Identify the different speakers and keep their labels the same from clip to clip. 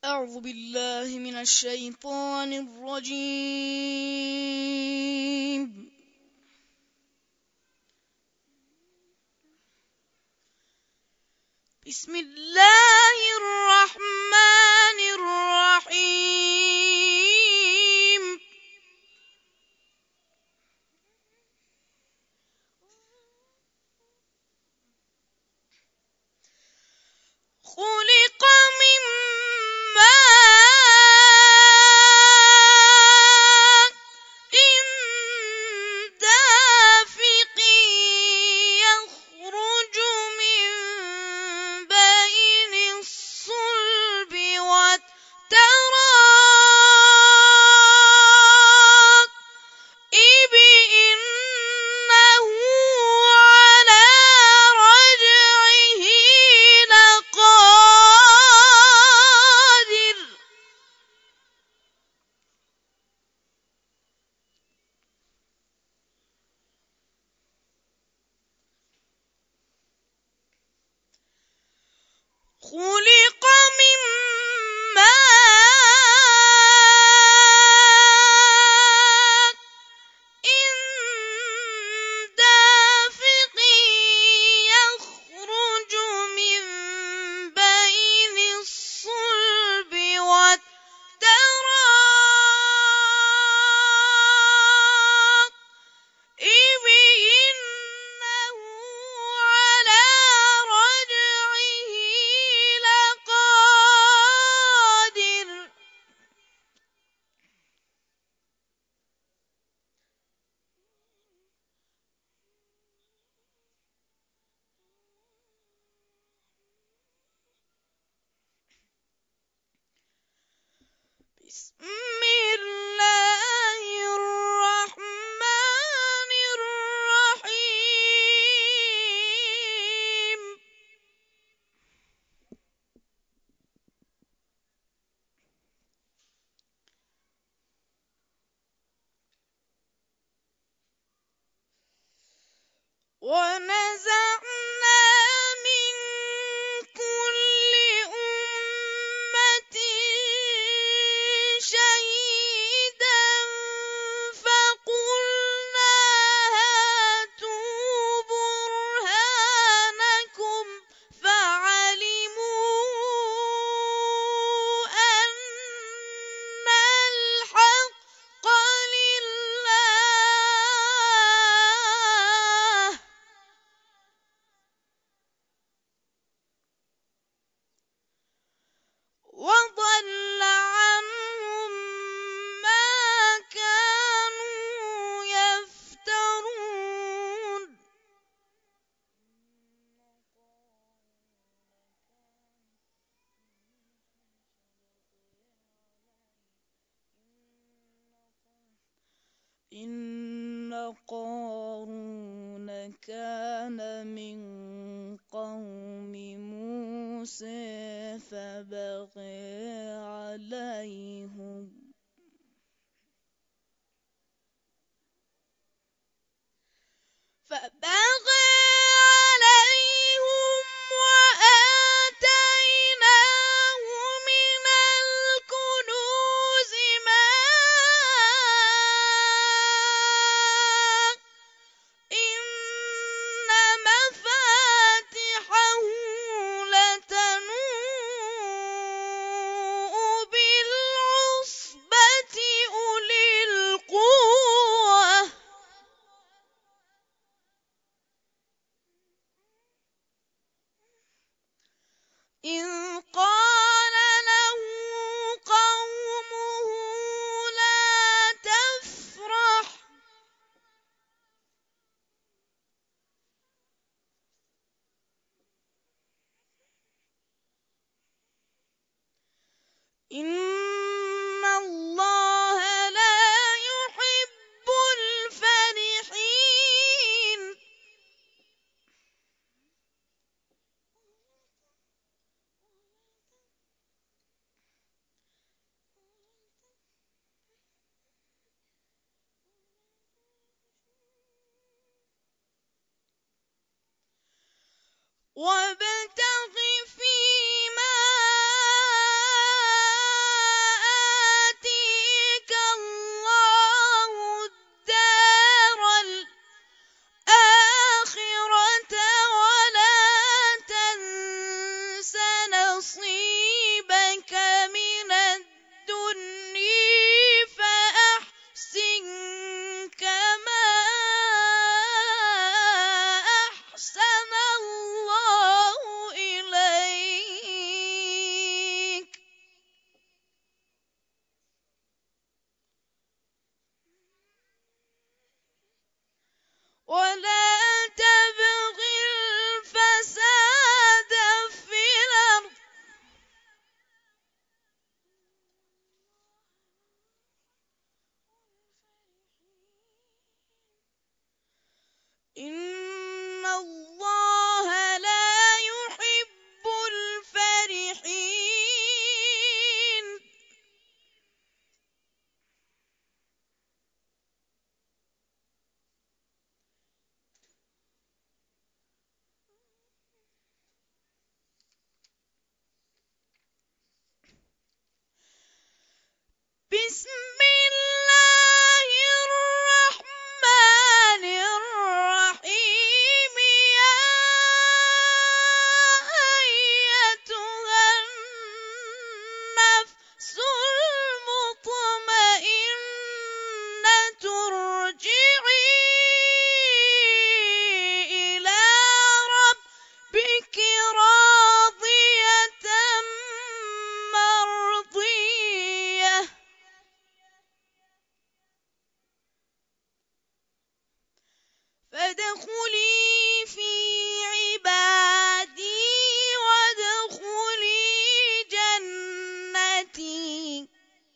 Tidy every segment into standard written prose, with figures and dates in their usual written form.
Speaker 1: أعوذ بالله من الشيطان الرجيم. بسم الله الرحمن الرحيم. خلق من ماء دافق يخرج من بين الصلب والترائب إنه على رجعه لقادر. خلق من ماء دافق يخرج من بين الصلب والترائب إنه على رجعه لقادر. بسم الله الرحمن الرحيم. ونزعنا من كل أمة شهيدا فقلنا هاتوا برهانكم فعلموا أن الحق لله وضل عنهم ما كانوا يفترون. إن قارون كان من قوم موسى فبغى عليهم وآتيناه من الكنوز ما إن مفاتحه لتنوء بالعصبة أولي القوة إذ قال له قومه لا تفرح إن الله لا يحب الفرحين. وابتغ فيما الله لا يحب الفرحين بسم الله الرحمن الرحيم يا أيتها النفس المطمئنة ارجعي إلى ربك راضية مرضية فادخلي في عبادي وادخلي جنتي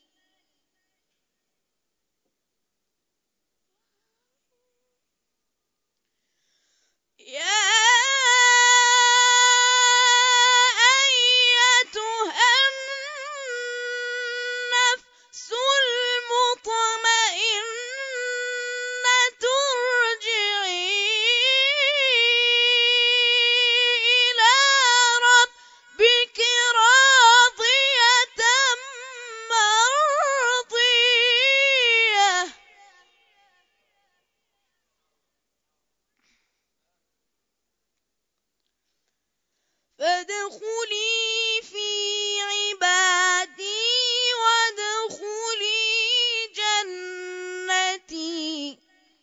Speaker 1: يا أيتها النفس المطمئنة ارجعي إلى ربك راضية مرضية فادخلي في عبادي وادخلي جنتي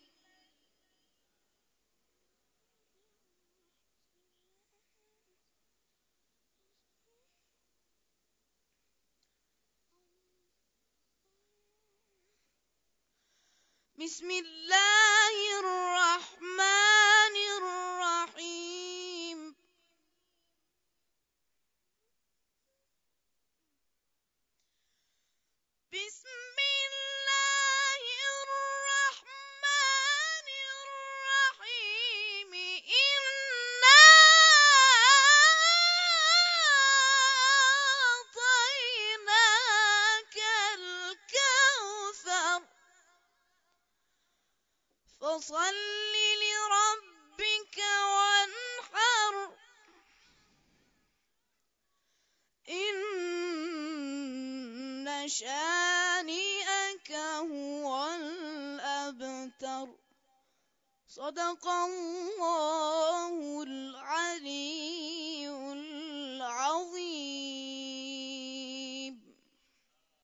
Speaker 1: بسم الله الرحمن الرحيم بسم الله الرحمن الرحيم إنا أعطيناك الكوثر فصل لربك وانحر إن شانئك هو الأبتر صدق الله العلي